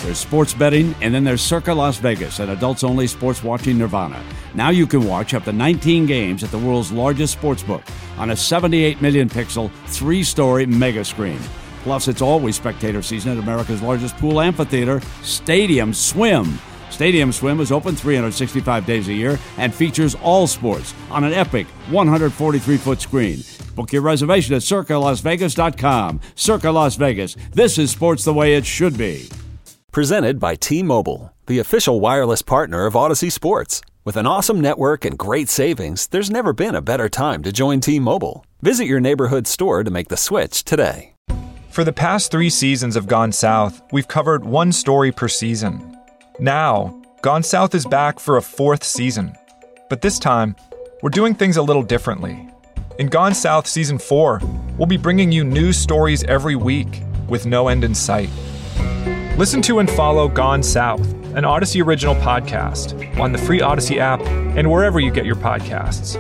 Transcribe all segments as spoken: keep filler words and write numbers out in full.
There's sports betting, and then there's Circa Las Vegas, an adults-only sports watching nirvana. Now you can watch up to nineteen games at the world's largest sportsbook on a seventy-eight million pixel, three-story mega screen. Plus, it's always spectator season at America's largest pool amphitheater, Stadium Swim. Stadium Swim is open three hundred sixty-five days a year and features all sports on an epic one hundred forty-three foot screen. Book your reservation at circa las vegas dot com. Circa Las Vegas. This is sports the way it should be. Presented by T-Mobile, the official wireless partner of Odyssey Sports. With an awesome network and great savings, there's never been a better time to join T-Mobile. Visit your neighborhood store to make the switch today. For the past three seasons of Gone South, we've covered one story per season. Now, Gone South is back for a fourth season. But this time, we're doing things a little differently. In Gone South Season four, we'll be bringing you new stories every week with no end in sight. Listen to and follow Gone South, an Odyssey original podcast, on the free Odyssey app and wherever you get your podcasts.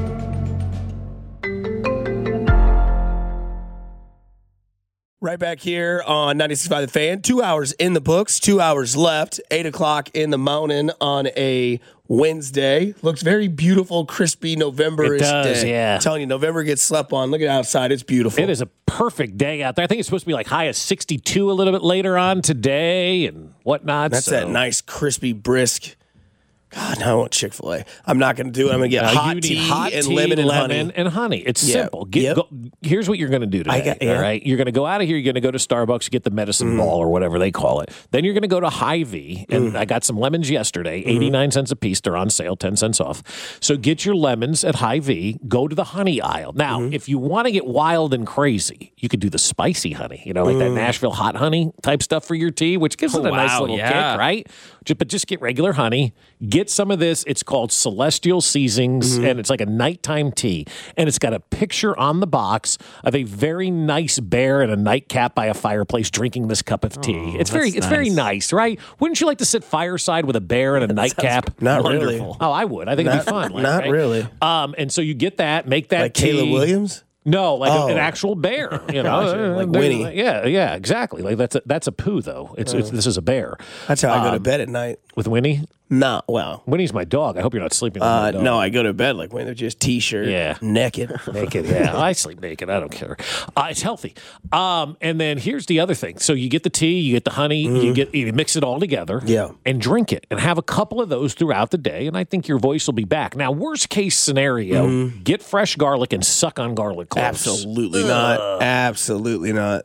Right back here on ninety-six point five The Fan. Two hours in the books, two hours left. Eight o'clock in the morning on a Wednesday. Looks very beautiful, crispy, November-ish It does, day. yeah. I'm telling you, November gets slept on. Look at outside. It's beautiful. It is a perfect day out there. I think it's supposed to be like high as sixty-two a little bit later on today and whatnot. That's so. that nice, crispy, brisk. God, I want Chick-fil-A. I'm not going to do it. I'm going to get Uh, hot you tea need hot and tea, lemon and lemon honey. and honey. It's Yeah. simple. Get, Yep. go, here's what you're going to do today. I got- yeah. All right, you're going to go out of here. You're going to go to Starbucks, get the medicine Mm. ball or whatever they call it. Then you're going to go to Hy-Vee, and Mm. I got some lemons yesterday, Mm-hmm. eighty-nine cents a piece. They're on sale, ten cents off. So get your lemons at Hy-Vee. Go to the honey aisle. Now, Mm-hmm. if you want to get wild and crazy, you could do the spicy honey. You know, like that Mm. Nashville hot honey type stuff for your tea, which gives Oh, it a nice wow, little yeah. kick, right? Just, but just get regular honey. Get some of this. It's called Celestial Seasonings, Mm-hmm. and it's like a nighttime tea. And it's got a picture on the box of a very nice bear in a nightcap by a fireplace drinking this cup of tea. it's very, that's it's very nice. nice, right? Wouldn't you like to sit fireside with a bear in a nightcap? Not really. Wonderful. Oh, I would. I think Not, it'd be fun. Like, not right? really. Um, and so you get that, make that Like tea. Caleb Williams? No, like Oh. an actual bear, you know, Gotcha, like They're- Winnie. Yeah, yeah, exactly. Like that's a, that's a poo though. It's, it's this is a bear That's how I go to Um, bed at night. with Winnie. Nah, well, Winnie's my dog. I hope you're not sleeping with uh, my dog. no, I go to bed like when they're just t-shirt, Yeah. naked. Naked, yeah. I sleep naked. I don't care. Uh, it's healthy. Um, and then here's the other thing. So you get the tea, you get the honey, you get you mix it all together, Yeah. and drink it, and have a couple of those throughout the day, and I think your voice will be back. Now, worst case scenario, get fresh garlic and suck on garlic cloves. Absolutely not. Absolutely not.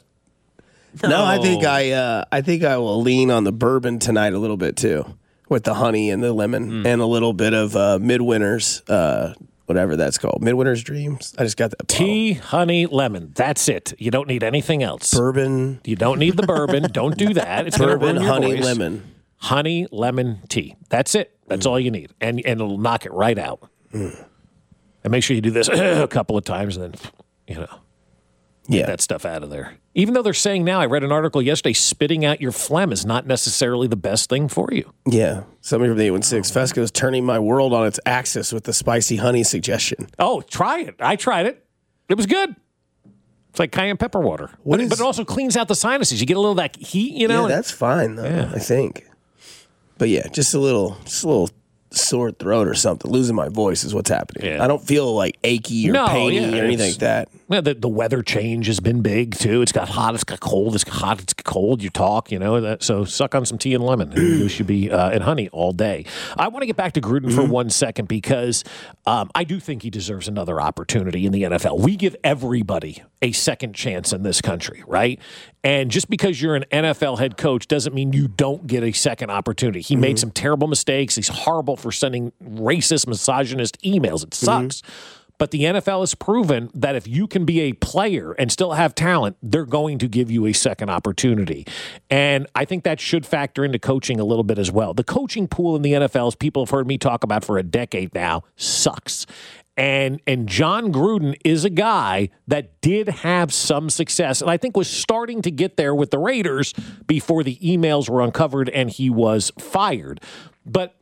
No, I think I uh, I think I will lean on the bourbon tonight a little bit too, with the honey and the lemon and a little bit of uh, Midwinter's, uh, whatever that's called, Midwinter's Dreams. I just got that bottle. Tea, honey, lemon. That's it. You don't need anything else. Bourbon, You don't need the bourbon. Don't do that. It's gonna bourbon, ruin your honey, voice. lemon. Honey, lemon, tea. That's it. That's all you need. And and it'll knock it right out. And make sure you do this a couple of times and then, you know, Yeah, get that stuff out of there. Even though they're saying now, I read an article yesterday, spitting out your phlegm is not necessarily the best thing for you. yeah. Somebody from the eight one six Fesco is turning my world on its axis with the spicy honey suggestion. Oh, try it. I tried it. It was good. It's like cayenne pepper water. What but, is- but it also cleans out the sinuses. You get a little of that heat, you know? Yeah, that's fine though. I think. But yeah, just a little, just a little sore throat or something. Losing my voice is what's happening. Yeah. I don't feel like achy or No, painy yeah, or anything it's- like that. Yeah, the, the weather change has been big too. It's got hot, it's got cold, it's got hot, it's got cold. You talk, you know. That, so suck on some tea and lemon, and you should be uh, and honey all day. I want to get back to Gruden Mm-hmm. for one second because um, I do think he deserves another opportunity in the N F L. We give everybody a second chance in this country, right? And just because you're an N F L head coach doesn't mean you don't get a second opportunity. He Mm-hmm. made some terrible mistakes. He's horrible for sending racist, misogynist emails. It sucks. But the N F L has proven that if you can be a player and still have talent, they're going to give you a second opportunity. And I think that should factor into coaching a little bit as well. The coaching pool in the N F L, as people have heard me talk about for a decade now, sucks. And and John Gruden is a guy that did have some success, and I think was starting to get there with the Raiders before the emails were uncovered and he was fired. But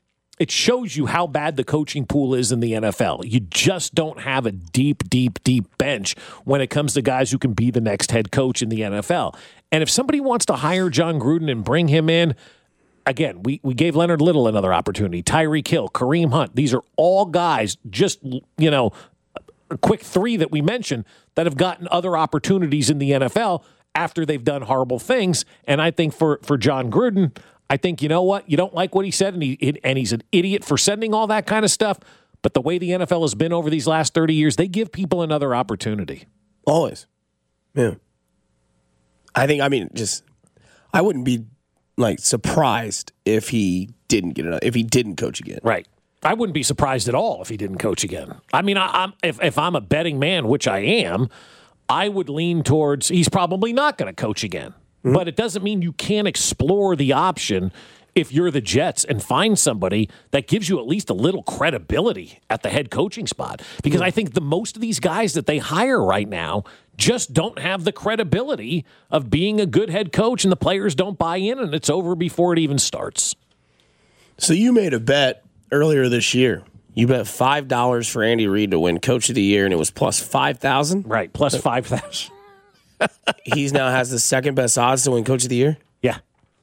it shows you how bad the coaching pool is in the N F L. You just don't have a deep, deep, deep bench when it comes to guys who can be the next head coach in the N F L. And if somebody wants to hire John Gruden and bring him in, again, we, we gave Leonard Little another opportunity, Tyreek Hill, Kareem Hunt. These are all guys, just, you know, a quick three that we mentioned that have gotten other opportunities in the N F L after they've done horrible things. And I think for, for John Gruden, I think, you know what, you don't like what he said, and he and he's an idiot for sending all that kind of stuff. But the way the N F L has been over these last thirty years, they give people another opportunity. Always. Yeah. I think, I mean, just, I wouldn't be, like, surprised if he didn't get it, if he didn't coach again. Right. I wouldn't be surprised at all if he didn't coach again. I mean, I, I'm if, if I'm a betting man, which I am, I would lean towards he's probably not going to coach again. Mm-hmm. But it doesn't mean you can't explore the option if you're the Jets and find somebody that gives you at least a little credibility at the head coaching spot. Because mm-hmm. I think the most of these guys that they hire right now just don't have the credibility of being a good head coach, and the players don't buy in, and it's over before it even starts. So you made a bet earlier this year. You bet five dollars for Andy Reid to win Coach of the Year, and it was plus five thousand. Right, plus five thousand. He's now has the second best odds to win Coach of the Year? Yeah.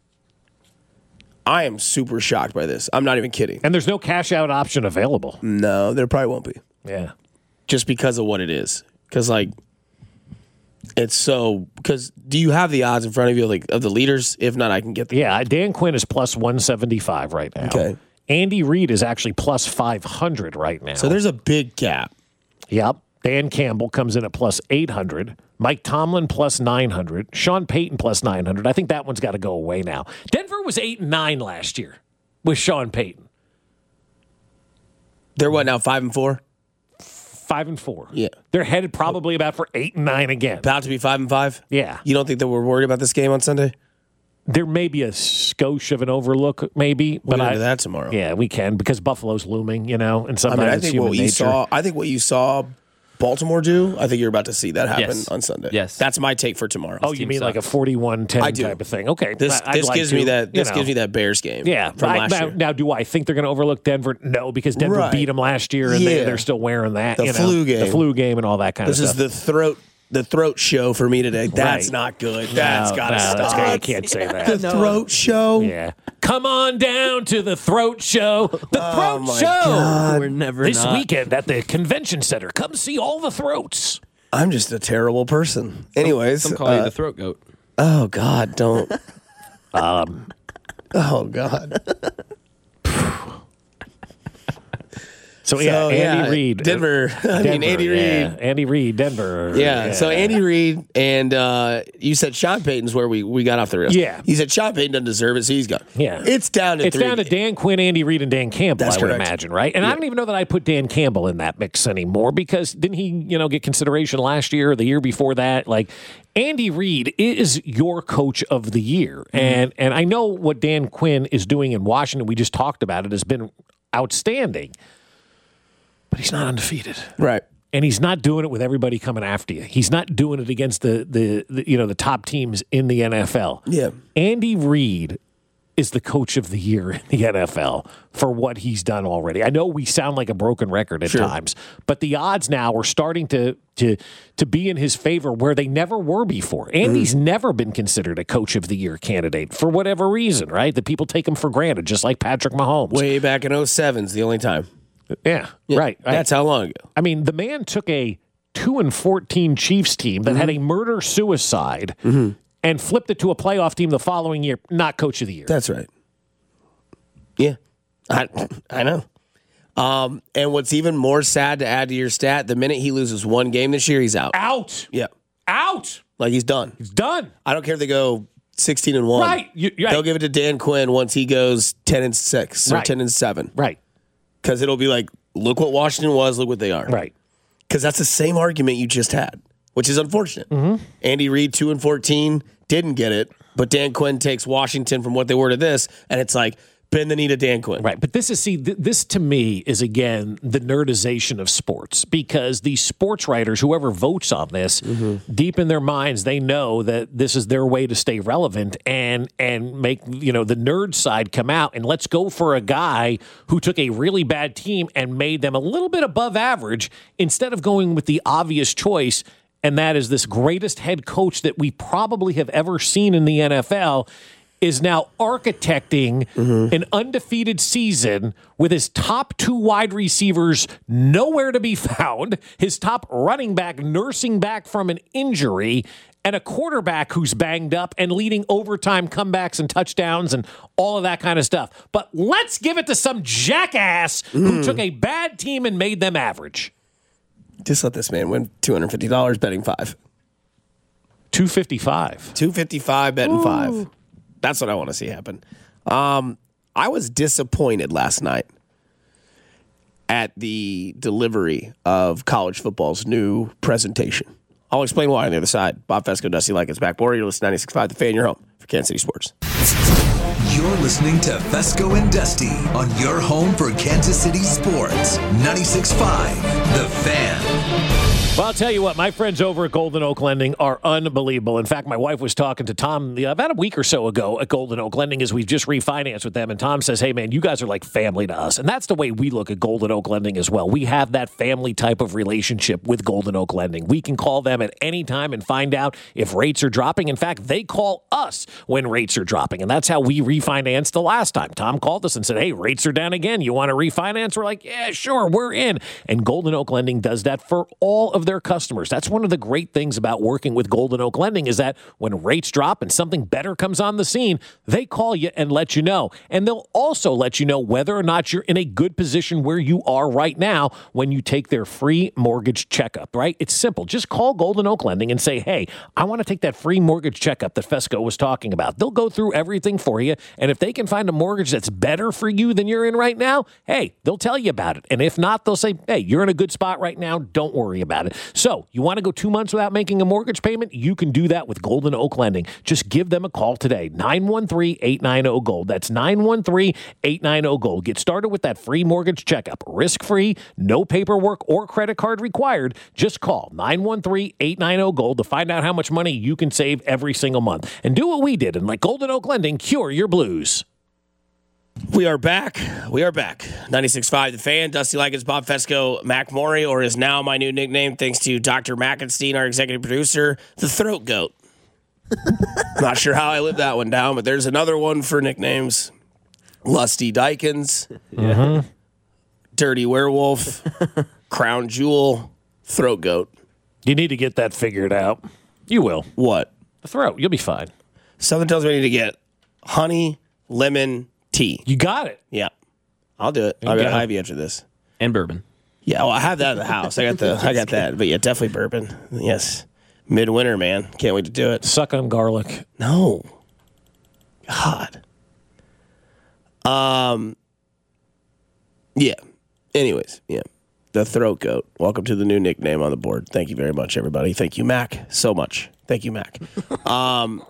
I am super shocked by this. I'm not even kidding. And there's no cash out option available. No, there probably won't be. Yeah. Just because of what it is. Because, like, it's so. Because do you have the odds in front of you, like, of the leaders? If not, I can get them. Yeah, Dan Quinn is plus one seventy-five right now. Okay. Andy Reid is actually plus five hundred right now. So there's a big gap. Yep. Dan Campbell comes in at plus eight hundred. Mike Tomlin plus nine hundred. Sean Payton plus nine hundred. I think that one's got to go away now. Denver was eight and nine last year with Sean Payton. They're what now, five and four? Five and four. Yeah. They're headed probably about for eight and nine again. About to be five and five? Yeah. You don't think that we're worried about this game on Sunday? There may be a skosh of an overlook, maybe. We'll but get I, into that tomorrow. Yeah, we can, because Buffalo's looming, you know, and I sometimes mean, I it's think human what you nature. saw. I think what you saw Baltimore do. I think you're about to see that happen Yes. on Sunday. Yes. That's my take for tomorrow. Oh, you team mean like a sucks. forty-one ten I do. type of thing? Okay, This I'd this like gives to, me that. This you know. gives me that Bears game. Yeah, from I, last now, year. now, do I think they're going to overlook Denver? No, because Denver Right. beat them last year, and Yeah. they, they're still wearing that. The you know, flu game. the flu game, and all that kind This of is stuff. the throat. The throat show for me today. That's Right. not good. That's No, got to no, that's stop. good. You can't say that. The throat show. Yeah, come on down to the throat show. The Oh, throat my show. God. We're never This not. weekend at the convention center. Come see all the throats. I'm just a terrible person. Anyways, Some call uh, you the throat goat. oh God, don't. Um, oh God. So yeah, So, Andy yeah, Reid, Denver. I mean, Denver, Andy yeah. Reid. Andy Reid, Denver. Yeah, so Andy Reid and uh, you said Sean Payton's where we, we got off the rails. Yeah. You said Sean Payton doesn't deserve it, so he's gone. Yeah. It's down to It's three. down to Dan Quinn, Andy Reid, and Dan Campbell, That's I would correct. imagine, right? And I don't even know that I'd put Dan Campbell in that mix anymore, because didn't he, you know, get consideration last year or the year before that? Like, Andy Reid is your coach of the year. Mm-hmm. And and I know what Dan Quinn is doing in Washington. We just talked about it, has been outstanding. But he's not undefeated. Right. And he's not doing it with everybody coming after you. He's not doing it against the, the, the you know the top teams in the N F L. Yeah. Andy Reid is the coach of the year in the N F L for what he's done already. I know we sound like a broken record at Sure. times, but the odds now are starting to to to be in his favor where they never were before. Andy's Mm. never been considered a coach of the year candidate for whatever reason, right? That people take him for granted, just like Patrick Mahomes. Way back in oh seven's the only time. Yeah, right. I- That's how long ago. I mean, the man took a two and fourteen Chiefs team that had a murder suicide and flipped it to a playoff team the following year. Not coach of the year. That's right. Yeah. I I know. Um, and what's even more sad to add to your stat, the minute he loses one game this year, he's out. Out. Yeah. Out. Like he's done. He's done. I don't care if they go sixteen and one. Right. You, you're They'll right. give it to Dan Quinn once he goes ten and six or Right. ten and seven. Right. Because it'll be like, look what Washington was, look what they are. Right. Because that's the same argument you just had, which is unfortunate. Mm-hmm. Andy Reid, two and fourteen, didn't get it, but Dan Quinn takes Washington from what they were to this, and it's like, Bend the knee to Dan Quinn. Right. But this is, see, th- this to me is, again, the nerdization of sports, because these sports writers, whoever votes on this, mm-hmm. deep in their minds, they know that this is their way to stay relevant and and make, you know, the nerd side come out. And let's go for a guy who took a really bad team and made them a little bit above average instead of going with the obvious choice. And that is this greatest head coach that we probably have ever seen in the N F L is now architecting mm-hmm. an undefeated season with his top two wide receivers nowhere to be found, his top running back nursing back from an injury, and a quarterback who's banged up and leading overtime comebacks and touchdowns and all of that kind of stuff. But let's give it to some jackass mm. who took a bad team and made them average. Just let this man win two hundred fifty dollars betting five. two hundred fifty-five dollars. two hundred fifty-five dollars betting Ooh. five. That's what I want to see happen. Um, I was disappointed last night at the delivery of college football's new presentation. I'll explain why on the other side. Bob Fesco, Dusty Likens back. Bory, you're listening to ninety-six point five The Fan, your home for Kansas City Sports. You're listening to Fesco and Dusty on your home for Kansas City Sports. ninety-six point five The Fan. Well, I'll tell you what, my friends over at Golden Oak Lending are unbelievable. In fact, my wife was talking to Tom about a week or so ago at Golden Oak Lending as we just refinanced with them. And Tom says, hey, man, you guys are like family to us. And that's the way we look at Golden Oak Lending as well. We have that family type of relationship with Golden Oak Lending. We can call them at any time and find out if rates are dropping. In fact, they call us when rates are dropping. And that's how we refinanced the last time. Tom called us and said, hey, rates are down again. You want to refinance? We're like, yeah, sure, we're in. And Golden Oak Lending does that for all of their customers. That's one of the great things about working with Golden Oak Lending is that when rates drop and something better comes on the scene, they call you and let you know. And they'll also let you know whether or not you're in a good position where you are right now when you take their free mortgage checkup, right? It's simple. Just call Golden Oak Lending and say, hey, I want to take that free mortgage checkup that Fesco was talking about. They'll go through everything for you. And if they can find a mortgage that's better for you than you're in right now, hey, they'll tell you about it. And if not, they'll say, hey, you're in a good spot right now. Don't worry about it. So you want to go two months without making a mortgage payment? You can do that with Golden Oak Lending. Just give them a call today. nine one three, eight nine zero, GOLD. That's nine one three, eight nine zero, GOLD. Get started with that free mortgage checkup. Risk-free, no paperwork or credit card required. Just call nine one three, eight nine zero, GOLD to find out how much money you can save every single month. And do what we did and let Golden Oak Lending cure your blues. We are back. We are back. ninety-six point five The Fan. Dusty Likens, Bob Fesco, Mac Maury, or is now my new nickname, thanks to Doctor Mackenstein, our executive producer, the Throat Goat. Not sure how I lived that one down, but there's another one for nicknames. Lusty Dykens, mm-hmm. Dirty Werewolf, Crown Jewel, Throat Goat. You need to get that figured out. You will. What? The throat. You'll be fine. Something tells me I need to get honey, lemon, tea. You got it. Yeah. I'll do it. I'll get Ivy after this. And bourbon. Yeah, well, I have that in the house. I got the I got that. But yeah, definitely bourbon. Yes. Midwinter, man. Can't wait to do it. Suck on garlic. No. God. Um Yeah. Anyways, yeah. The Throat Goat. Welcome to the new nickname on the board. Thank you very much, everybody. Thank you, Mac, so much. Thank you, Mac. um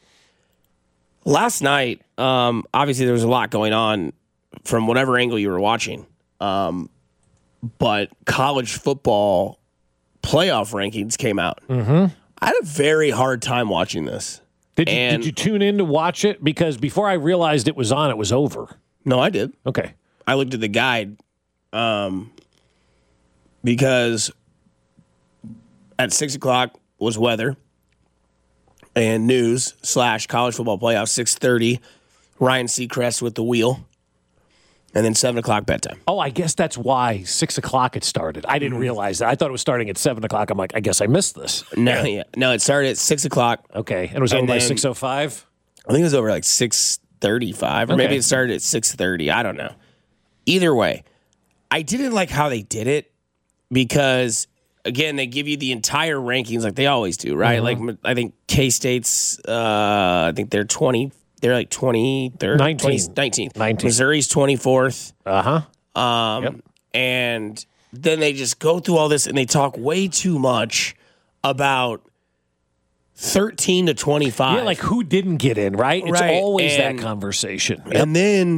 Last night, um, obviously there was a lot going on from whatever angle you were watching. Um, but college football playoff rankings came out. Mm-hmm. I had a very hard time watching this. Did you, and did you tune in to watch it? Because before I realized it was on, it was over. No, I did. Okay. I looked at the guide um, because at six o'clock was weather. And news slash college football playoff, six thirty, Ryan Seacrest with the wheel. And then seven o'clock bedtime. Oh, I guess that's why six o'clock it started. I didn't realize that. I thought it was starting at seven o'clock. I'm like, I guess I missed this. No, yeah. No, it started at six o'clock. Okay. And it was over by six oh five? I think it was over like six thirty-five. Or okay. Maybe it started at six thirty. I don't know. Either way, I didn't like how they did it because, again, they give you the entire rankings like they always do, right? Mm-hmm. Like, I think K-State's, uh, I think they're twenty, they're like twenty-third. nineteen. twenty, nineteen. nineteen. Missouri's twenty-fourth. Uh-huh. Um, yep. And then they just go through all this and they talk way too much about thirteen to twenty-five. Yeah, like who didn't get in, right? It's right. always and, that conversation. Yep. And then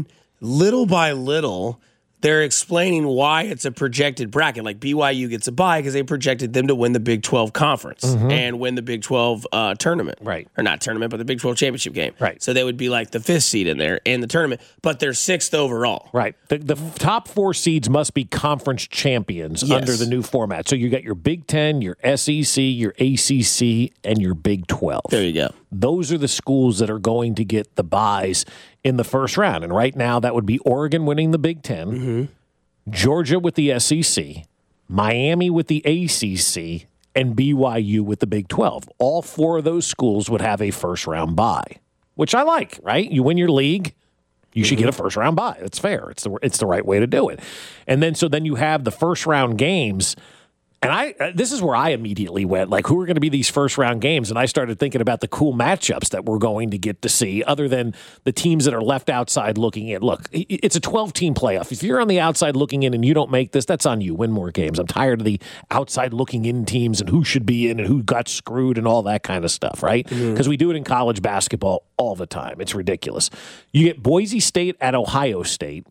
little by little, they're explaining why it's a projected bracket. Like B Y U gets a bye because they projected them to win the Big twelve conference mm-hmm. and win the Big twelve uh, tournament. Right. Or not tournament, but the Big twelve championship game. Right. So they would be like the fifth seed in there in the tournament, but they're sixth overall. Right. The, the top four seeds must be conference champions yes. under the new format. So you got your Big Ten, your S E C, your A C C, and your Big twelve. There you go. Those are the schools that are going to get the byes in the first round. And right now, that would be Oregon winning the Big Ten, mm-hmm. Georgia with the S E C, Miami with the A C C, and B Y U with the Big twelve. All four of those schools would have a first-round bye, which I like, right? You win your league, you mm-hmm. should get a first-round bye. That's fair. It's the, it's the right way to do it. And then so then you have the first-round games. And I, uh, this is where I immediately went, like, who are going to be these first-round games? And I started thinking about the cool matchups that we're going to get to see, other than the teams that are left outside looking in. Look, it's a twelve-team playoff. If you're on the outside looking in and you don't make this, that's on you. Win more games. I'm tired of the outside looking in teams and who should be in and who got screwed and all that kind of stuff, right? Because mm-hmm. we do it in college basketball all the time. It's ridiculous. You get Boise State at Ohio State,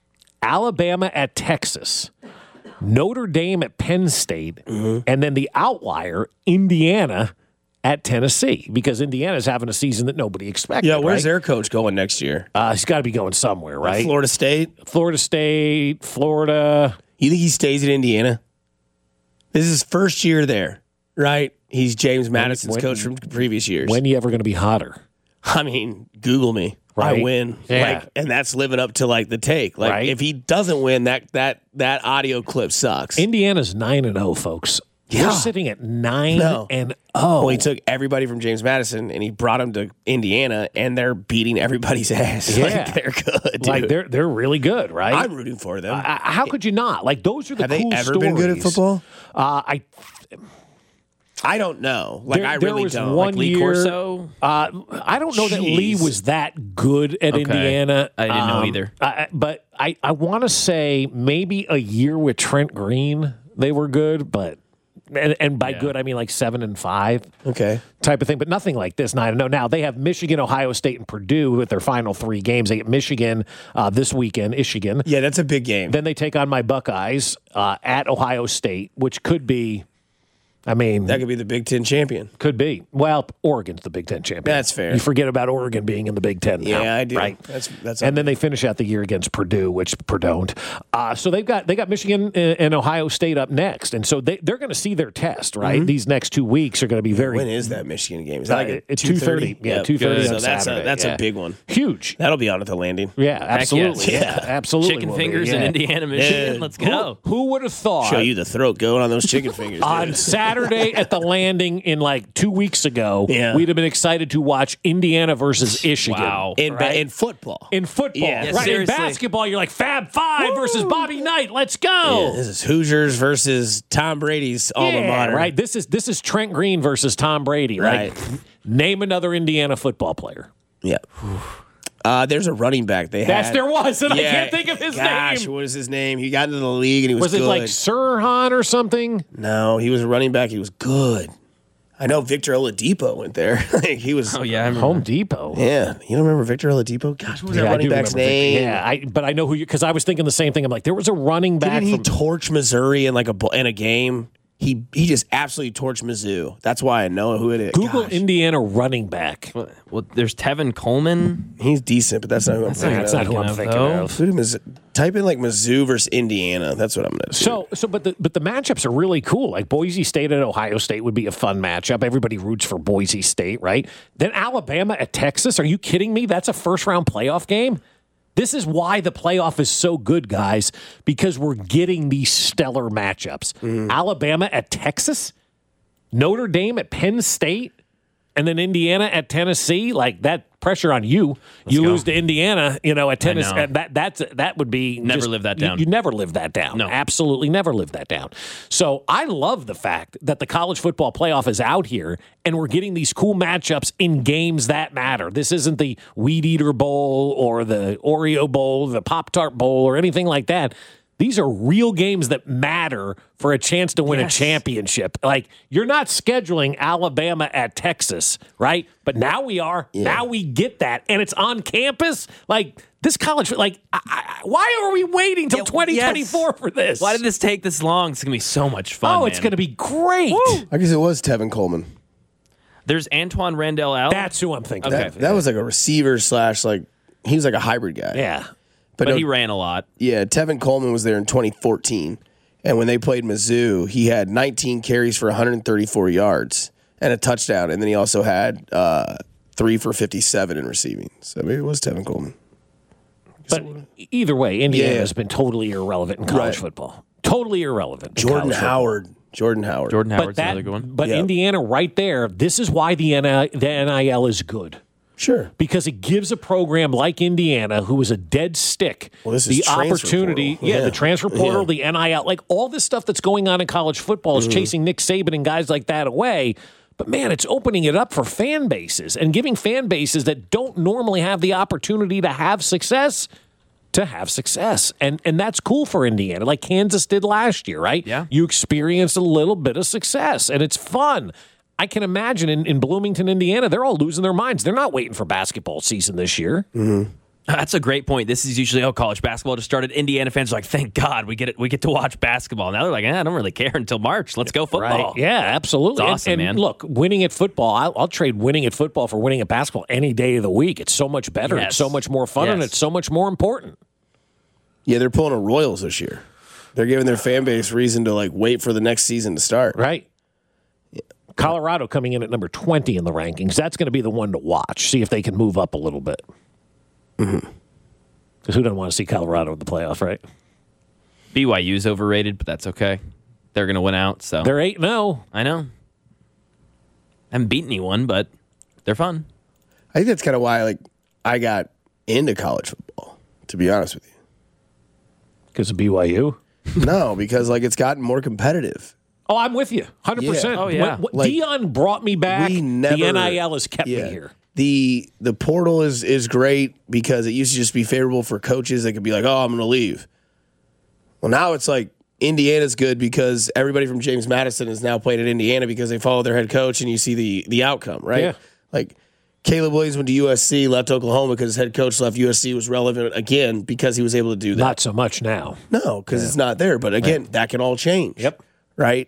Alabama at Texas, Notre Dame at Penn State, mm-hmm. and then the outlier, Indiana at Tennessee, because Indiana's having a season that nobody expected. Yeah, where's right? their coach going next year? Uh, he's got to be going somewhere, right? Florida State? Florida State, Florida. You think he stays at Indiana? This is his first year there, right? He's James Madison's when, coach from previous years. When are you ever going to be hotter? I mean, Google me. Right. I win. Yeah. Like, and that's living up to like the take. Like right. if he doesn't win, that that that audio clip sucks. Indiana's nine and oh, folks. Yeah. We're sitting at nine no. and oh. Well, he took everybody from James Madison and he brought them to Indiana, and they're beating everybo's ass. Yeah. Like, they're good, dude. Like they're they're really good, right? I'm rooting for them. Uh, how could you not? Like those are the Have cool they ever stories. been good at football? Uh, I. I don't know. Like there, I there really was don't. One like Lee year, Corso? Uh, I don't know Jeez. that Lee was that good at okay. Indiana. I didn't um, know either. I, but I, I want to say maybe a year with Trent Green they were good, but and, and by yeah. good I mean like seven and five. Okay. Type of thing, but nothing like this. Nine and no. Now they have Michigan, Ohio State, and Purdue with their final three games. They get Michigan uh, this weekend, Michigan. Yeah, that's a big game. Then they take on my Buckeyes uh, at Ohio State, which could be. I mean, that could be the Big Ten champion. Could be. Well, Oregon's the Big Ten champion. That's fair. You forget about Oregon being in the Big Ten now. Yeah, I do. Right. That's that's. And then they finish out the year against Purdue, which Purdue don't. Uh, so they've got they got Michigan and Ohio State up next, and so they they're going to see their test. Right. Mm-hmm. These next two weeks are going to be very. When is that Michigan game? Is that like it's two thirty? Yeah, yep. two thirty. So that's Saturday. a that's yeah. a big one. Huge. That'll be on at the Landing. Yeah, absolutely. Yes. Yeah, absolutely. Chicken will fingers be, yeah. in Indiana, Michigan. Yeah. Let's go. Who, who would have thought? Show you the throat going on those chicken fingers On dude. Saturday at the Landing in like two weeks ago, yeah. we'd have been excited to watch Indiana versus Michigan. Wow. in right? in football. In football, Yeah, right? seriously. In basketball, you're like Fab Five Woo! versus Bobby Knight. Let's go. Yeah, this is Hoosiers versus Tom Brady's alma Yeah, mater. right. This is this is Trent Green versus Tom Brady. Right. Like, name another Indiana football player. Yeah. Uh, there's a running back they That's had. there was, and Yeah, I can't think of his gosh, name. what is his name? He got into the league and he was, Was it good. like Sirhan or something? No, he was a running back. He was good. I know Victor Oladipo went there. Like, he was. Oh yeah, I remember. Home Depot. Yeah, you don't remember Victor Oladipo? Gosh, what was Yeah, that I running do back's remember Victor. name? Yeah, I, but I know who you because I was thinking the same thing. I'm like, there was a running back. Didn't he from, torch Missouri in like a in a game? He he just absolutely torched Mizzou. That's why I know who it is. Google Gosh. Indiana running back. Well, well, there's Tevin Coleman. He's decent, but that's not who I'm thinking That's of. not who I'm of, thinking though. of. Who did Mizzou- Type in like Mizzou versus Indiana. That's what I'm going to do. So, so, but the but the matchups are really cool. Like Boise State at Ohio State would be a fun matchup. Everybody roots for Boise State, right? Then Alabama at Texas. Are you kidding me? That's a first round playoff game. This is why the playoff is so good, guys, because we're getting these stellar matchups. Mm. Alabama at Texas, Notre Dame at Penn State, and then Indiana at Tennessee. Like that pressure on you. Let's you go. lose to Indiana, you know, at Tennessee. know. That that's that would be Never just- live that you- down. You, never live that down. No. Absolutely never live that down. So I love the fact that the college football playoff is out here and we're getting these cool matchups in games that matter. This isn't the Weed Eater Bowl or the Oreo Bowl, the Pop-Tart Bowl or anything like that. These are real games that matter for a chance to win Yes. a championship. Like, you're not scheduling Alabama at Texas, right? But now we are. Yeah. Now we get that. And it's on campus. Like, this college, like, I, I, why are we waiting till Yeah, twenty twenty-four yes. for this? Why did this take this long? It's going to be so much fun. Oh, it's man. going to be great. I guess it was Tevin Coleman. There's Antoine Randall out. That's who I'm thinking Okay. of. That, that was like a receiver slash like he was like a hybrid guy. Yeah. but no- he ran a lot. Yeah, Tevin Coleman was there in twenty fourteen, and when they played Mizzou, he had nineteen carries for one hundred thirty-four yards and a touchdown, and then he also had uh, three for fifty-seven in receiving. So maybe it was Tevin Coleman. But either way, Indiana Yeah. has been totally irrelevant in college Right. football. Totally irrelevant. in Jordan college football. Howard. Jordan Howard. Jordan But Howard's that, another good one. but Yeah. Indiana right there, this is why the N I, the N I L is good. Sure. Because it gives a program like Indiana, who is a dead stick, Well, this is the transfer opportunity. portal. Yeah, Yeah. the transfer portal, Yeah. the N I L, like all this stuff that's going on in college football is chasing Nick Saban and guys like that away. But man, it's opening it up for fan bases and giving fan bases that don't normally have the opportunity to have success to have success. And and that's cool for Indiana, like Kansas did last year, right? Yeah. You experience a little bit of success, and it's fun. I can imagine in, in Bloomington, Indiana, they're all losing their minds. They're not waiting for basketball season this year. That's a great point. This is usually oh, college basketball just started. Indiana fans are like, thank God we get it. We get to watch basketball. Now they're like, eh, I don't really care until March. Let's go football. Right. Yeah, absolutely. It's awesome, and, and man. look, winning at football, I'll, I'll trade winning at football for winning at basketball any day of the week. It's so much better. Yes. It's so much more fun, and Yes. it's so much more important. Yeah, they're pulling a Royals this year. They're giving their fan base reason to like wait for the next season to start. Right. Colorado coming in at number twenty in the rankings. That's going to be the one to watch. See if they can move up a little bit. Because who doesn't want to see Colorado in the playoff, right? B Y U's overrated, but that's okay. They're going to win out. So They're eight and oh. I know. Haven't beaten anyone, but they're fun. I think that's kind of why like I got into college football, to be honest with you. Because of B Y U. No, because like it's gotten more competitive. Oh, I'm with you. one hundred percent. Yeah. Oh, yeah. When, when Like, Dion brought me back. We never, the N I L has kept yeah. me here. The the portal is is great because it used to just be favorable for coaches that could be like, oh, I'm going to leave. Well, now it's like Indiana's good because everybody from James Madison is now playing at Indiana because they follow their head coach and you see the the outcome, right? Yeah. Like Caleb Williams went to U S C, left Oklahoma because his head coach left. U S C was relevant again because he was able to do that. Not so much now. No, because it's not there. But again, that can all change. Yep. Right?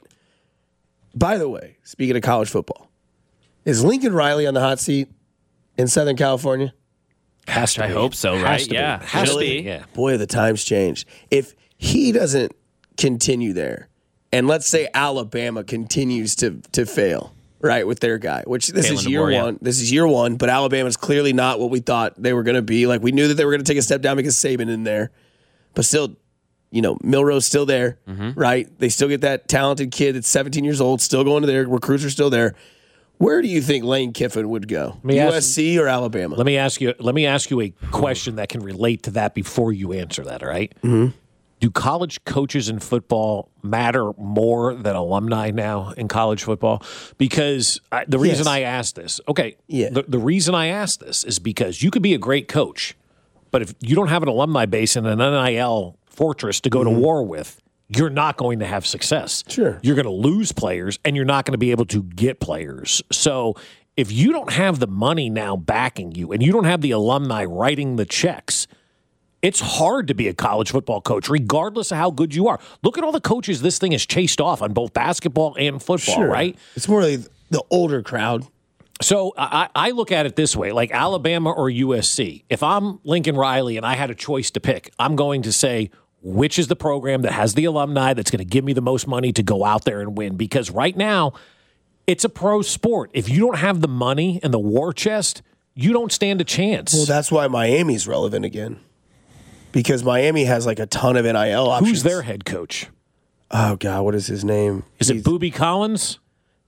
By the way, speaking of college football, is Lincoln Riley on the hot seat in Southern California? Has to I be. hope so, Has right? to be. Yeah. Has Should to be. be. Yeah. Boy, have the times changed. If he doesn't continue there, and let's say Alabama continues to to fail, right, with their guy, which this Kalen is year DeBoer, yeah. one. This is year one, but Alabama's clearly not what we thought they were going to be. Like we knew that they were going to take a step down because Saban in there, but still, you know, Milroe's still there, Mm-hmm. right? They still get that talented kid that's seventeen years old, still going to their recruits are still there. Where do you think Lane Kiffin would go? me U ask- S C or Alabama? Let me ask you. Let me ask you a question that can relate to that before you answer that. All right? Mm-hmm. Do college coaches in football matter more than alumni now in college football? Because I, the reason Yes. I asked this, okay, Yeah. the, the reason I asked this is because you could be a great coach, but if you don't have an alumni base and an N I L fortress to go to war with, you're not going to have success. Sure. You're going to lose players, and you're not going to be able to get players. So if you don't have the money now backing you, and you don't have the alumni writing the checks, it's hard to be a college football coach, regardless of how good you are. Look at all the coaches this thing has chased off on both basketball and football, Sure. right? It's more like the older crowd. So I, I look at it this way, like Alabama or U S C. If I'm Lincoln Riley and I had a choice to pick, I'm going to say, which is the program that has the alumni that's going to give me the most money to go out there and win? Because right now, it's a pro sport. If you don't have the money and the war chest, you don't stand a chance. Well, that's why Miami's relevant again. Because Miami has like a ton of N I L options. Who's their head coach? Oh God, what is his name? Is it Boobie Collins?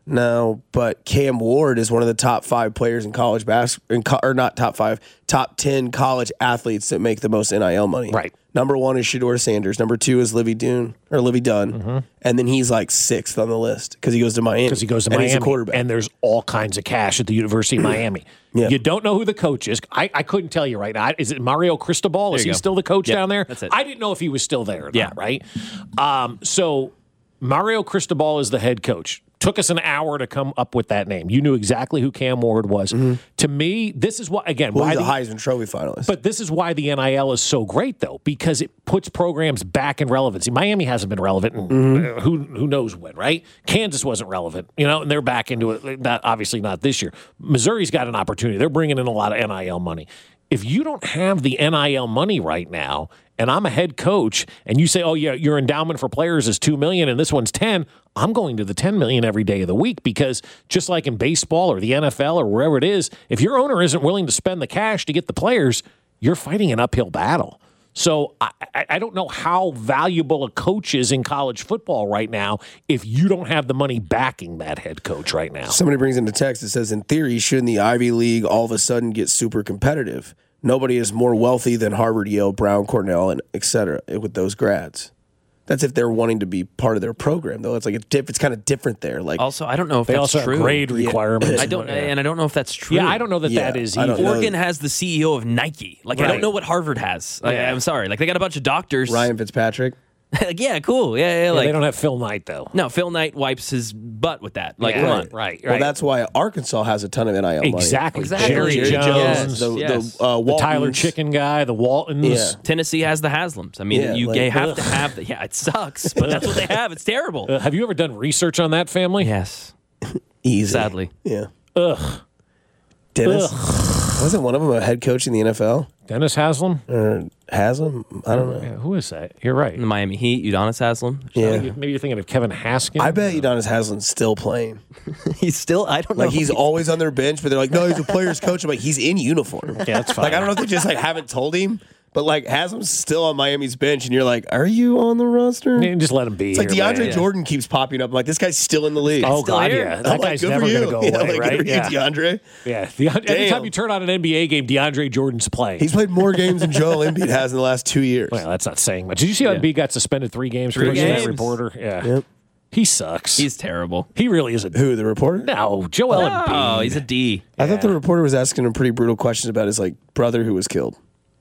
No, but Cam Ward is one of the top five players in college basketball, or not top five, top ten college athletes that make the most N I L money. Right. Number one is Shedeur Sanders. Number two is Livy Dunn or Livy Dunn, mm-hmm. and then he's like sixth on the list because he goes to Miami. Because he goes to and Miami, he's a quarterback. And there's all kinds of cash at the University of Miami. Yeah. You don't know who the coach is. I, I couldn't tell you right now. Is it Mario Cristobal? Is he go. still the coach Yep, down there? that's it. I didn't know if he was still there. Or Yeah. not, right. Um, so Mario Cristobal is the head coach. Took us an hour to come up with that name. You knew exactly who Cam Ward was. Mm-hmm. To me, this is why, again, well, why he's a the, Heisman Trophy finalist. But this is why the N I L is so great, though, because it puts programs back in relevancy. Miami hasn't been relevant in mm-hmm. uh, who who knows when, right? Kansas wasn't relevant, you know, and they're back into it. Not, obviously not this year. Missouri's got an opportunity. They're bringing in a lot of N I L money. If you don't have the N I L money right now, and I'm a head coach, and you say, "Oh yeah, your endowment for players is two million, and this one's ten," I'm going to the ten million every day of the week because just like in baseball or the N F L or wherever it is, if your owner isn't willing to spend the cash to get the players, you're fighting an uphill battle. So I, I don't know how valuable a coach is in college football right now if you don't have the money backing that head coach right now. Somebody brings in the text that says, in theory, shouldn't the Ivy League all of a sudden get super competitive? Nobody is more wealthy than Harvard, Yale, Brown, Cornell, and et cetera with those grads. That's if they're wanting to be part of their program, though. It's like a diff, it's kind of different there. Like also, I don't know if they that's also true. have grade requirements. I don't, and I don't know if that's true. Yeah, I don't know that Yeah, that is I either. don't know. Oregon has the C E O of Nike. Like I Right. don't know what Harvard has. Like, Yeah. I'm sorry. Like they got a bunch of doctors. Ryan Fitzpatrick. like, yeah, cool. Yeah, yeah. Yeah, like they don't have Phil Knight, though. no, Phil Knight wipes his butt with that. Like, Yeah. come Right, on. right, right. Well, that's why Arkansas has a ton of N I L money. Exactly. Exactly. Jerry, Jerry Jones, Jones, the, yes. the, uh, the Waltons. Tyler Chicken guy, the Waltons. Yeah. Tennessee has the Haslams. I mean, Yeah, you, like, you have ugh. to have the. Yeah, it sucks, but that's what they have. It's terrible. Uh, have you ever done research on that family? yes, Easy. sadly. Yeah. Ugh. Dennis. Wasn't one of them a head coach in the N F L? Dennis Haslam? Or Haslam? I don't know. Yeah, who is that? You're right. The Miami Heat, Udonis Haslam. Yeah. Maybe you're thinking of Kevin Haskins. I bet Udonis Haslam's still playing. He's still. I don't know. Like he's always on their bench, but they're like, no, he's a player's coach. I'm like, he's in uniform. Yeah, that's fine. Like I don't know if they just like haven't told him, but like Haslam's still on Miami's bench, and you're like, are you on the roster? Yeah, just let him be. It's like here, DeAndre man. Jordan keeps popping up. I'm like, this guy's still in the league. Oh, still God, here. yeah. I'm That like, guy's good never for going you. to go Yeah, away, like, right? good for you, Yeah. DeAndre. Yeah. The, anytime Damn. you turn on an N B A game, DeAndre Jordan's playing. He's played more games than Joel Embiid has in the last two years. well, that's not saying much. Did you see how Yeah. Embiid got suspended three games for Three pushing that games. reporter? Yeah. Yep. He sucks. He's terrible. he really is a Who, the reporter? no. Joel Oh, Embiid. he's a D. I thought the reporter was asking him pretty brutal questions about his like brother who was killed.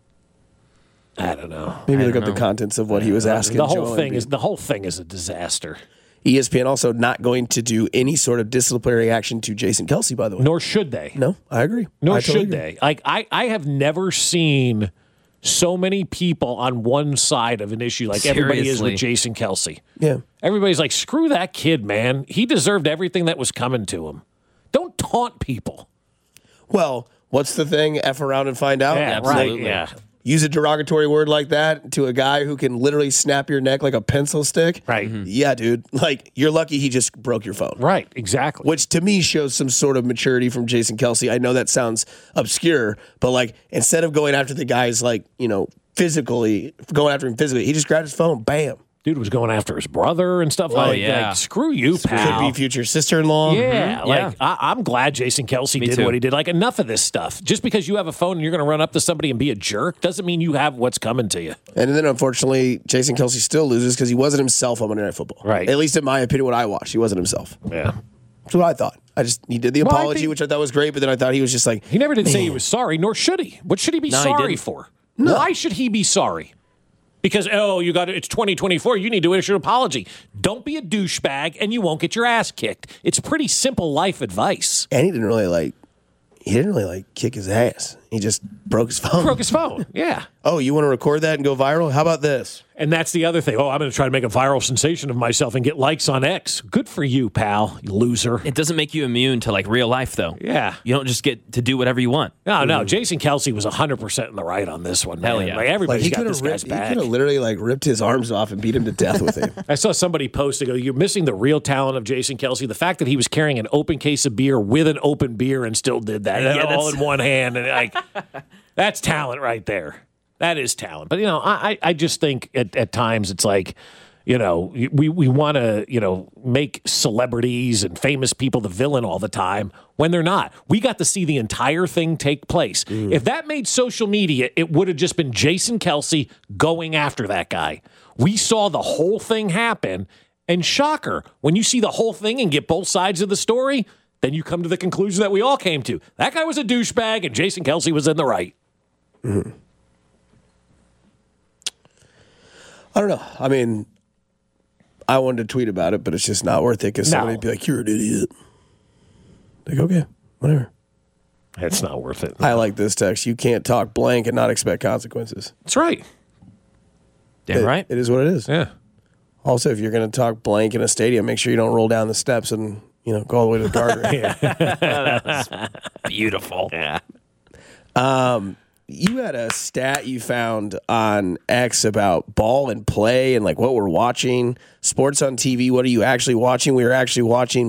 I don't know. Maybe I look don't up the know. contents of what he was asking. The whole Joel thing Embiid. is the whole thing is a disaster. E S P N also not going to do any sort of disciplinary action to Jason Kelsey, by the way. Nor should they. No, I agree. Nor I totally should agree. they. Like I, I have never seen so many people on one side of an issue like everybody is Seriously. with Jason Kelsey. Yeah. Everybody's like, screw that kid, man. He deserved everything that was coming to him. Don't taunt people. Well, what's the thing? F around and find out. Yeah, absolutely. right. Yeah. Use a derogatory word like that to a guy who can literally snap your neck like a pencil stick. Right. Yeah, dude. Like, you're lucky he just broke your phone. Right. Exactly. Which to me shows some sort of maturity from Jason Kelsey. I know that sounds obscure, but like instead of going after the guys like, you know, physically, going after him physically, he just grabbed his phone, bam. Dude was going after his brother and stuff like yeah. like, screw you, Could pal. be future sister-in-law. Yeah, like Yeah. I, I'm glad Jason Kelsey Me did too. what he did. Like enough of this stuff. Just because you have a phone and you're going to run up to somebody and be a jerk doesn't mean you have what's coming to you. And then unfortunately, Jason Kelsey still loses because he wasn't himself on Monday Night Football. Right. At least in my opinion, what I watched, he wasn't himself. Yeah. That's what I thought. I just he did the Well, I apology, think- which I thought was great, but then I thought he was just like He never did say he was sorry, nor should he. What should he be No, he sorry didn't. for? Why should he be sorry? Because, oh, you got it. It's twenty twenty-four. You need to issue an apology. Don't be a douchebag and you won't get your ass kicked. It's pretty simple life advice. and he didn't really like he didn't really like kick his ass. He just broke his phone. Broke his phone. Yeah. Oh, you want to record that and go viral? How about this? And that's the other thing. Oh, I'm going to try to make a viral sensation of myself and get likes on X. Good for you, pal, you loser. It doesn't make you immune to like real life, though. Yeah. You don't just get to do whatever you want. No, no. Jason Kelsey was one hundred percent in the right on this one. Hell man. yeah. Like, Like everybody's he got could this have guy's ripped, he back. could have literally like ripped his arms off and beat him to death with him. I saw somebody post to go, you're missing the real talent of Jason Kelsey. The fact that he was carrying an open case of beer with an open beer and still did that Yeah, all that's- in one hand. And like, that's talent right there. That is talent. But, you know, I, I I just think at, at times it's like, you know, we, we want to, you know, make celebrities and famous people the villain all the time when they're not. We got to see the entire thing take place. Mm. If that made social media, it would have just been Jason Kelce going after that guy. We saw the whole thing happen, and shocker, when you see the whole thing and get both sides of the story, then you come to the conclusion that we all came to. That guy was a douchebag, and Jason Kelce was in the right. Mm-hmm. I don't know. I mean, I wanted to tweet about it, but it's just not worth it because No. somebody'd be like, you're an idiot. Like, okay, whatever. It's not worth it. I like this text. You can't talk blank and not expect consequences. That's right. Damn It- right. It is what it is. Yeah. Also, if you're going to talk blank in a stadium, make sure you don't roll down the steps and, you know, go all the way to the guardrail. Beautiful. Yeah. Um, you had a stat you found on X about ball and play and like what we're watching, sports on T V. What are you actually watching? We were actually watching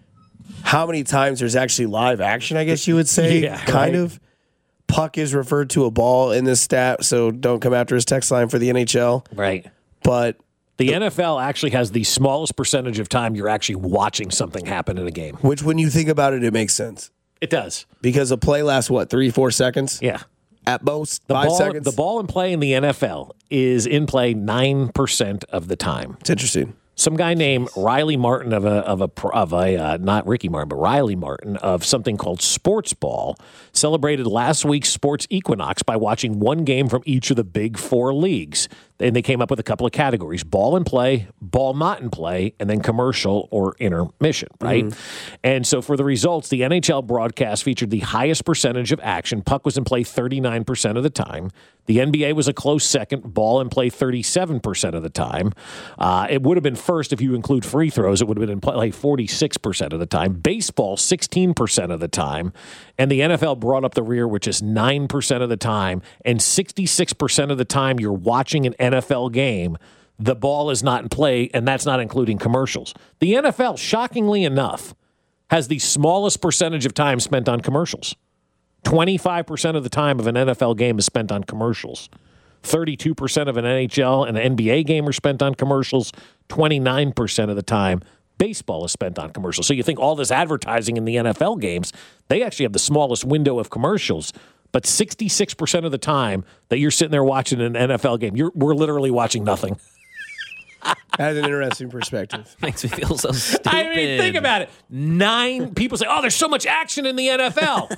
how many times there's actually live action, I guess you would say. Yeah, kind right. of. Puck is referred to a ball in this stat, so don't come after his text line for the N H L. Right. But The N F L actually has the smallest percentage of time you're actually watching something happen in a game. which, when you think about it, it makes sense. It does. Because a play lasts, what, three, four seconds? Yeah. At most, The five ball, seconds? the ball in play in the N F L is in play nine percent of the time. It's interesting. Some guy named Riley Martin of a of a of a uh, not Ricky Martin, but Riley Martin of something called Sports Ball celebrated last week's sports equinox by watching one game from each of the big four leagues. And they came up with a couple of categories: ball in play, ball not in play, and then commercial or intermission, right? Mm-hmm. And so for the results, the N H L broadcast featured the highest percentage of action. Puck was in play thirty-nine percent of the time. The N B A was a close second, ball in play thirty-seven percent of the time. Uh, it would have been first if you include free throws. It would have been in play forty-six percent of the time. Baseball, sixteen percent of the time. And the N F L brought up the rear, which is nine percent of the time. And sixty-six percent of the time you're watching an N F L game, the ball is not in play, and that's not including commercials. The N F L, shockingly enough, has the smallest percentage of time spent on commercials. twenty-five percent of the time of an N F L game is spent on commercials. thirty-two percent of an N H L and an N B A game are spent on commercials. twenty-nine percent of the time, baseball is spent on commercials. So you think all this advertising in the N F L games, they actually have the smallest window of commercials. But sixty-six percent of the time that you're sitting there watching an N F L game, you're, we're literally watching nothing. That's an interesting perspective. Makes me feel so stupid. I mean, think about it. Nine people say, oh, there's so much action in the N F L.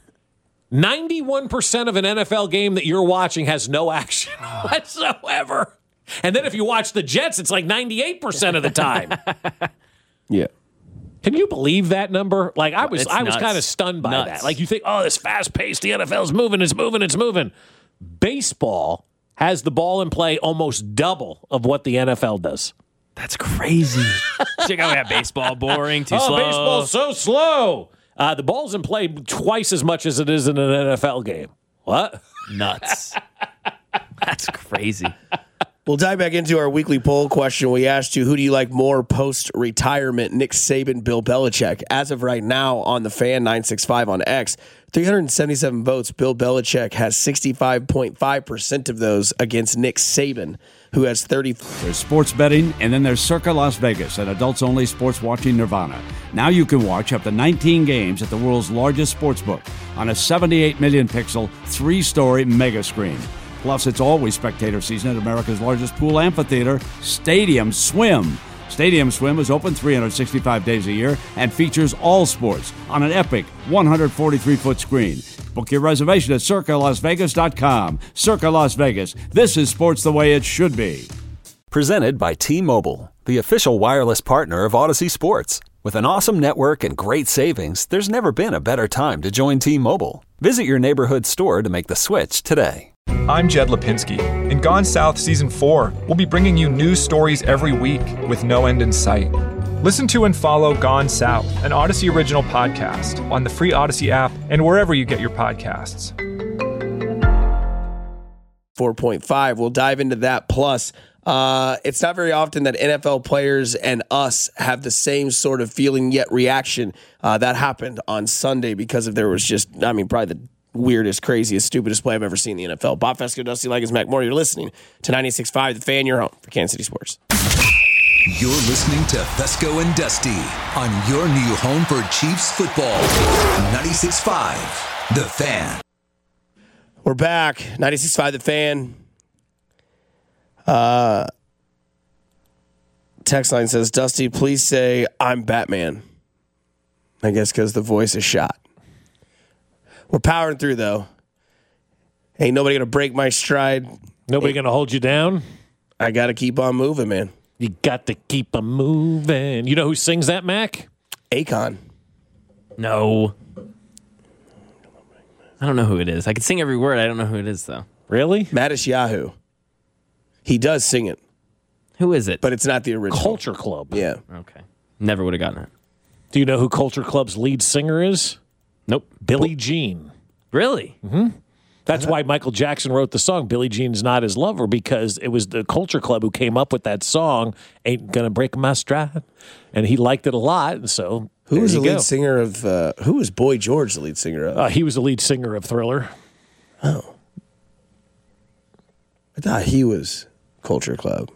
ninety-one percent of an N F L game that you're watching has no action whatsoever. And then if you watch the Jets, it's like ninety-eight percent of the time. Yeah. Can you believe that number? Like I was It's I was nuts. kind of stunned by Nuts. that. Like you think, oh, this fast-paced, the N F L's moving, it's moving, it's moving. Baseball has the ball in play almost double of what the N F L does. That's crazy. Check out that baseball boring, too oh, slow. baseball's so slow. Uh, the ball's in play twice as much as it is in an N F L game. What? Nuts. That's crazy. We'll dive back into our weekly poll question. We asked you, who do you like more post-retirement, Nick Saban, Bill Belichick? As of right now on the Fan nine sixty-five on X, three hundred seventy-seven votes. Bill Belichick has sixty-five point five percent of those against Nick Saban, who has thirty. There's sports betting, and then there's Circa Las Vegas, an adults-only sports watching nirvana. Now you can watch up to nineteen games at the world's largest sports book on a seventy-eight million pixel, three-story mega screen. Plus, it's always spectator season at America's largest pool amphitheater, Stadium Swim. Stadium Swim is open three hundred sixty-five days a year and features all sports on an epic one hundred forty-three foot screen. Book your reservation at circa las vegas dot com. Circa Las Vegas. This is sports the way it should be. Presented by T-Mobile, the official wireless partner of Odyssey Sports. With an awesome network and great savings, there's never been a better time to join T-Mobile. Visit your neighborhood store to make the switch today. I'm Jed Lipinski. In Gone South Season four, we'll be bringing you news stories every week with no end in sight. Listen to and follow Gone South, an Odyssey original podcast, on the free Odyssey app and wherever you get your podcasts. four point five. We'll dive into that. Plus, uh, it's not very often that N F L players and us have the same sort of feeling yet reaction. Uh, that happened on Sunday because of there was just, I mean, probably the weirdest, craziest, stupidest play I've ever seen in the N F L. Bob Fesco, Dusty Leggins, Mac Moore. You're listening to ninety-six point five, The Fan, your home for Kansas City Sports. You're listening to Fesco and Dusty on your new home for Chiefs football. ninety-six point five, The Fan. We're back. ninety-six point five, The Fan. Uh, text line says, Dusty, please say I'm Batman. I guess because the voice is shot. We're powering through, though. Ain't nobody going to break my stride. Nobody going to hold you down? I got to keep on moving, man. You got to keep them moving. You know who sings that, Mac? Akon. No. I don't know who it is. I can sing every word. I don't know who it is, though. Really? Mattis Yahoo. He does sing it, Who is it? but it's not the original. Culture Club. Yeah. Okay. Never would have gotten it. Do you know who Culture Club's lead singer is? Nope. Billie Jean. Really? That's why Michael Jackson wrote the song Billie Jean's Not His Lover, because it was the Culture Club who came up with that song, Ain't Gonna Break My Stride. And he liked it a lot, and so Who there was the you lead go. singer of, uh, who was Boy George the lead singer of? Uh, he was the lead singer of Thriller. I thought he was Culture Club.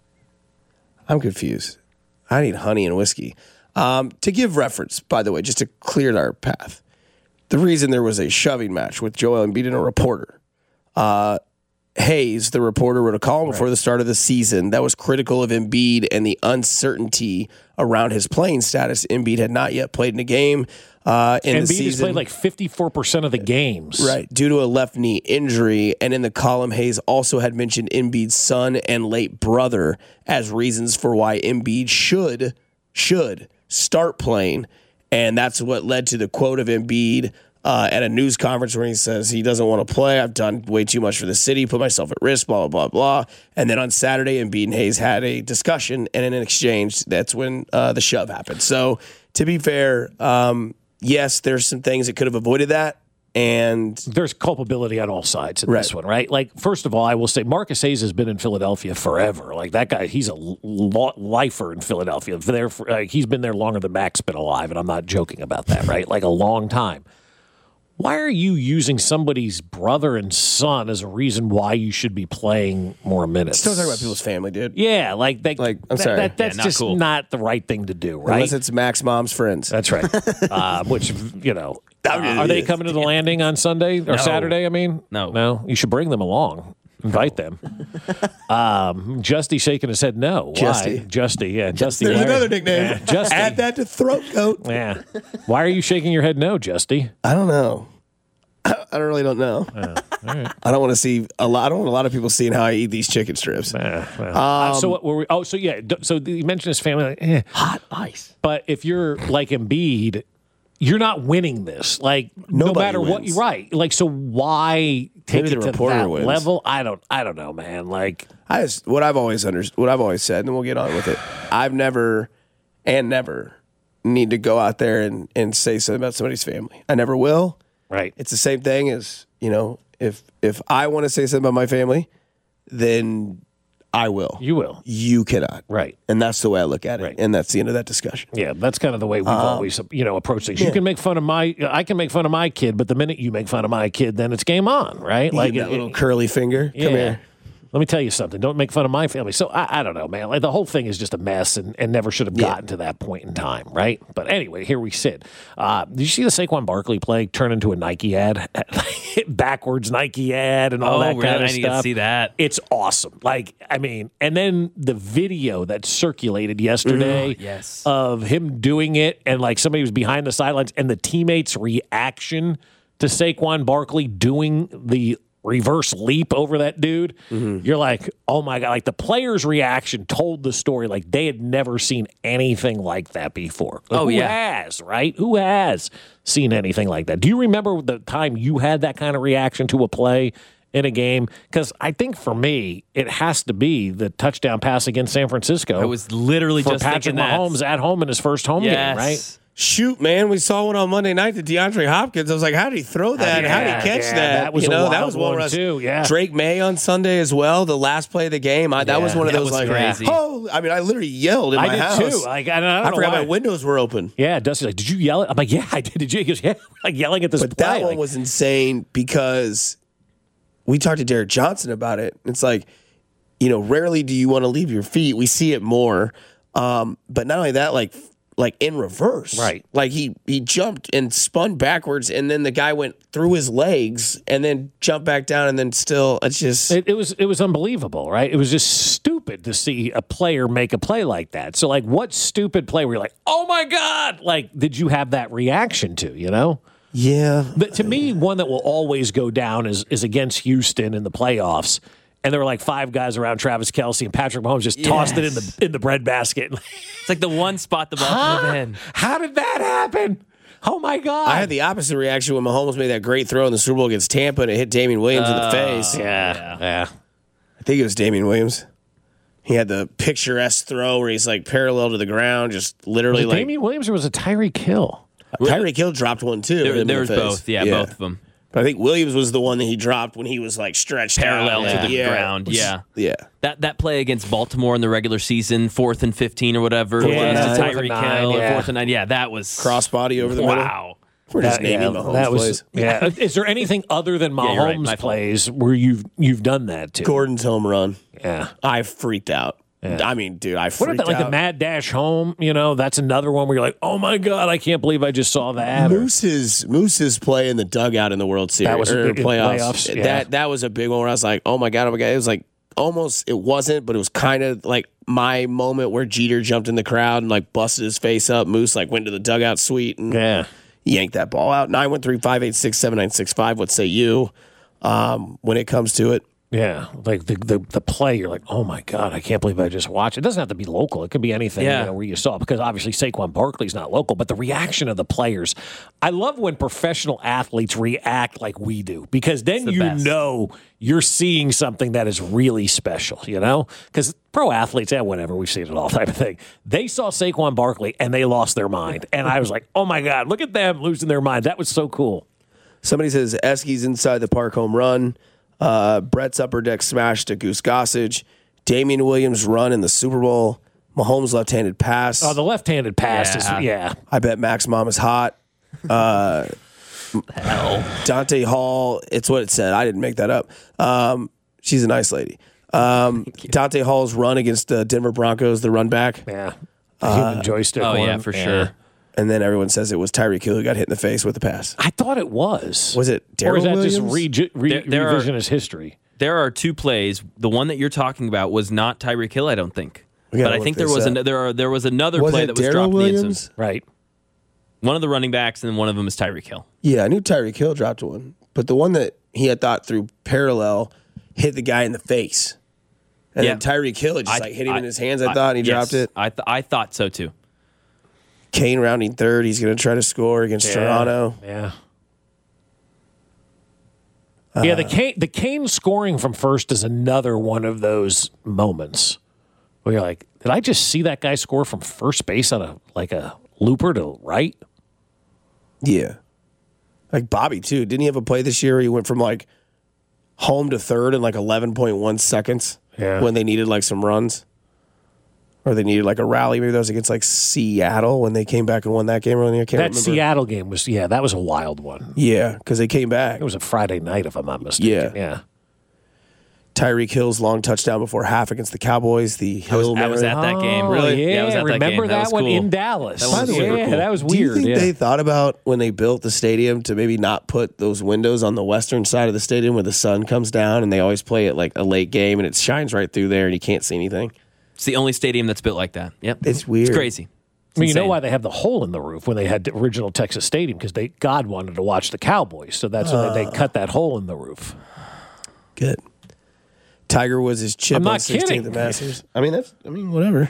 I'm confused. I need honey and whiskey. Um, to give reference, by the way, just to clear our path, the reason there was a shoving match with Joel Embiid and a reporter, uh, Hayes, the reporter, wrote a column right. before the start of the season that was critical of Embiid and the uncertainty around his playing status. Embiid had not yet played in a game uh, in Embiid the season. has played like fifty-four percent of the games. Right, due to a left knee injury. And in the column, Hayes also had mentioned Embiid's son and late brother as reasons for why Embiid should, should start playing. And that's what led to the quote of Embiid uh, at a news conference where he says he doesn't want to play. I've done way too much for the city, put myself at risk, blah, blah, blah, blah. And then on Saturday, Embiid and Hayes had a discussion, and in an exchange, that's when uh, the shove happened. So to be fair, um, yes, there's some things that could have avoided that. And there's culpability on all sides in right. this one, right? Like, first of all, I will say Marcus Hayes has been in Philadelphia forever. Like, that guy, he's a lo- lifer in Philadelphia. There, for, uh, he's been there longer than Mac's been alive, and I'm not joking about that, right? Like, a long time. Why are you using somebody's brother and son as a reason why you should be playing more minutes? Still talking about people's family, dude. Yeah, like, they, like I'm that, sorry. That, that's yeah, not just cool. not the right thing to do, right? Unless it's Mac's mom's friends. That's right. uh, which, you know, uh, are they coming to the landing on Sunday or No. Saturday? I mean, No. No, you should bring them along. Invite them. Um, Justy shaking his head no. Why? Justy. Justy, yeah. Justy. There's why are- another nickname. Yeah, Justy. Add that to throat coat. Yeah. Why are you shaking your head no, Justy? I don't know. I don't really don't know. Oh, all right. I don't want to see a lot. I don't want a lot of people seeing how I eat these chicken strips. Uh, well. Uh, so what were we? Oh, so yeah. d- So you mentioned his family. Like, eh. Hot ice. But if you're like Embiid, you're not winning this. Like no Nobody matter what, wins. right? Like so, why take Maybe it the to reporter that wins. level? I don't. I don't know, man. Like I just what I've always under, what I've always said, and then we'll get on with it. I've never and never need to go out there and, and say something about somebody's family. I never will. right. It's the same thing as, you know, if if I want to say something about my family, then I will. You will. You cannot. Right. And that's the way I look at it. Right. And that's the end of that discussion. Yeah, that's kind of the way we've Um, always, you know, approached things. You yeah. can make fun of my, I can make fun of my kid, but the minute you make fun of my kid, then it's game on, right? Like Like that it- little curly finger. yeah. Come here. Let me tell you something. Don't make fun of my family. So I, I don't know, man. Like the whole thing is just a mess, and, and never should have Yeah. gotten to that point in time, right? But anyway, here we sit. Uh, did you see the Saquon Barkley play turn into a Nike ad, backwards Nike ad, and all Oh, that really? kind of I need to stuff? see that. It's awesome. Like I mean, and then the video that circulated yesterday, yes. of him doing it, and like somebody was behind the sidelines, and the teammates' reaction to Saquon Barkley doing the reverse leap over that dude, you're like, oh my God. Like the players' reaction told the story like they had never seen anything like that before. Like, Oh, who yeah. has, right? Who has seen anything like that? Do you remember the time you had that kind of reaction to a play in a game? Because I think for me, it has to be the touchdown pass against San Francisco. I was literally for just Patrick thinking that. Mahomes at home in his first home Yes. game, right? Shoot, man, we saw one on Monday night to DeAndre Hopkins. I was like, how did he throw that? How did Yeah, he catch yeah, that? that was you a know, that wild was one one, where I was- too, yeah. Drake May on Sunday as well, the last play of the game. I, that was Yeah, one of that those was like, crazy. oh, I mean, I literally yelled in I my did house. too. Like, I, don't- I, don't I know forgot why. my windows were open. Yeah, Dusty's like, did you yell it? I'm like, yeah, I did. Did you? He goes, yeah, like yelling at this But play. that one like, was insane because we talked to Derek Johnson about it. It's like, you know, rarely do you want to leave your feet. We see it more Um, but not only that, like like in reverse. Right. Like he he jumped and spun backwards, and then the guy went through his legs and then jumped back down, and then still it's just It, it was it was unbelievable, right? It was just stupid to see a player make a play like that. So, like, what stupid play were you like, oh my God? Like, did you have that reaction to, you know? yeah. But to me, one that will always go down is is against Houston in the playoffs. And there were like five guys around Travis Kelce, and Patrick Mahomes just tossed it in the in the breadbasket. It's like the one spot the ball Huh? could have been. How did that happen? Oh my God! I had the opposite reaction when Mahomes made that great throw in the Super Bowl against Tampa and it hit Damian Williams in the face. yeah, yeah, yeah. I think it was Damian Williams. He had the picturesque throw where he's like parallel to the ground, just literally Was it like Damian Williams or was it Tyreek Hill? Tyreek Hill dropped one too. There, hit him there in was the face. both. Yeah, both of them. But I think Williams was the one that he dropped when he was like stretched Parallel out. to the Yeah. ground. Yeah. Yeah. That that play against Baltimore in the regular season, fourth and fifteen or whatever, Fourth it and was nine. to Fourth and Tyreek nine, Hill, yeah. fourth and nine. Yeah, that was Crossbody over the middle. wow. We're just That- naming yeah, Mahomes that was, plays. Yeah. Is there anything other than Yeah, you're right. Mahomes My fault. plays where you've you've done that to? Gordon's home run. Yeah. I freaked out. Yeah. I mean, dude, I What freaked about like out. the mad dash home? You know, that's another one where you're like, oh my God, I can't believe I just saw that. Or- Moose's Moose's play in the dugout in the World Series That was a or big- playoffs. playoffs, yeah. That that was a big one where I was like, oh my god, oh my god. It was like almost it wasn't, but it was kind of like my moment where Jeter jumped in the crowd and like busted his face up. Moose like went to the dugout suite and yeah. yanked that ball out. nine one three, five eight six, seven nine six five. What say you? Um, when it comes to it. Yeah, like the, the the play, you're like, oh my God, I can't believe I just watched it. It doesn't have to be local; it could be anything Yeah. you know, where you saw. Because obviously Saquon Barkley's not local, but the reaction of the players, I love when professional athletes react like we do, because then the you best. know you're seeing something that is really special. You know, because pro athletes, yeah, whatever, we've seen it all type of thing. They saw Saquon Barkley and they lost their mind, and I was like, oh my God, look at them losing their mind. That was so cool. Somebody says Esky's inside the park home run. Uh, Brett's upper deck smash to Goose Gossage. Damian Williams run in the Super Bowl. Mahomes left-handed pass. Oh, the left-handed pass Yeah. is yeah. I bet Mac's mom is hot. Uh, Hell. Dante Hall. It's what it said. I didn't make that up. Um, she's a nice lady. Um, Dante Hall's run against the Denver Broncos, the run back. Yeah. The human joystick Oh, one. yeah, for sure. And then everyone says it was Tyreek Hill who got hit in the face with the pass. I thought it was. Was it Or is Darrell that just Williams? re- re- There- there are- revisionist history? There are two plays. The one that you're talking about was not Tyreek Hill, I don't think. We gotta But I look think there this was up. an, there are, there was another Was play it that was Darrell dropped in the end zone. Williams? Right. One of the running backs, and then one of them is Tyreek Hill. Yeah, I knew Tyreek Hill dropped one. But the one that he had thought through parallel hit the guy in the face. And Yeah. then Tyreek Hill had just I- like hit him I- in his hands, I, thought, and he yes, dropped it. I, th- I thought so too. Kane rounding third. He's going to try to score against Toronto. Yeah. yeah, Uh, the Kane, the Kane scoring from first is another one of those moments where you're like, did I just see that guy score from first base on a like a looper to right? Yeah. Like Bobby, too. Didn't he have a play this year where he went from like home to third in like eleven point one seconds Yeah. when they needed like some runs? Or they needed like a rally. Maybe that was against like Seattle when they came back and won that game. Really, I can't That remember. Seattle game was yeah, that was a wild one. Yeah, because they came back. It was a Friday night, if I'm not mistaken. Yeah. Yeah. Tyreek Hill's long touchdown before half against the Cowboys. The I was, Hill I was Mary. at that game. Oh, Really? Yeah, I was at that remember game. that, was one cool. in Dallas? That was yeah, super cool. that was Do you weird. think yeah. they thought about when they built the stadium to maybe not put those windows on the western side of the stadium where the sun comes down and they always play it like a late game and it shines right through there and you can't see anything? It's the only stadium that's built like that. Yep. It's weird. It's crazy. It's I mean, you know insane. why they have the hole in the roof when they had the original Texas Stadium? Because they God wanted to watch the Cowboys, so that's why they, they cut that hole in the roof. Good. Tiger was his chip I'm on not sixteenth kidding. at Masters. I mean, that's, I mean, whatever.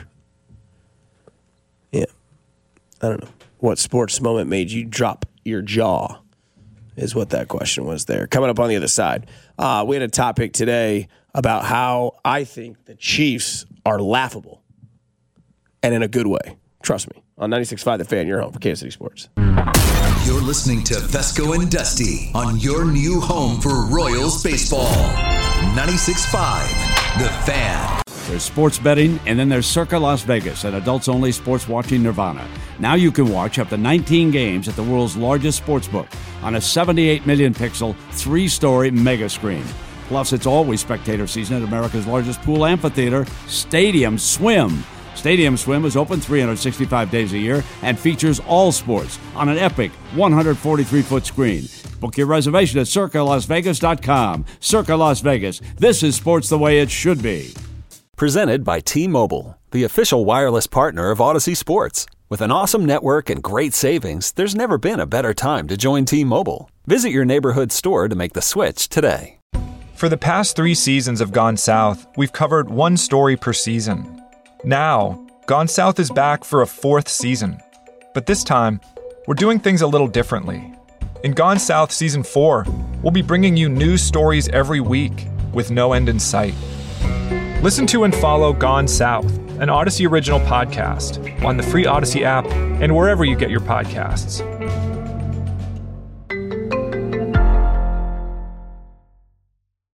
Yeah. I don't know. What sports moment made you drop your jaw is what that question was there. Coming up on the other side, uh, we had a topic today about how I think the Chiefs are laughable and in a good way. Trust me. On ninety-six point five The Fan, your home for Kansas City Sports. You're listening to Fesco and Dusty on your new home for Royals baseball. ninety-six point five The Fan. There's sports betting, and then there's Circa Las Vegas, an adults-only sports watching nirvana. Now you can watch up to nineteen games at the world's largest sportsbook on a seventy-eight million pixel, three-story mega screen. Plus, it's always spectator season at America's largest pool amphitheater, Stadium Swim. Stadium Swim is open three hundred sixty-five days a year and features all sports on an epic one hundred forty-three foot screen. Book your reservation at circa las vegas dot com. Circa Las Vegas. This is sports the way it should be. Presented by T-Mobile, the official wireless partner of Odyssey Sports. With an awesome network and great savings, there's never been a better time to join T-Mobile. Visit your neighborhood store to make the switch today. For the past three seasons of Gone South, we've covered one story per season. Now, Gone South is back for a fourth season. But this time, we're doing things a little differently. In Gone South Season four, we'll be bringing you new stories every week with no end in sight. Listen to and follow Gone South, an Odyssey original podcast, on the free Odyssey app and wherever you get your podcasts.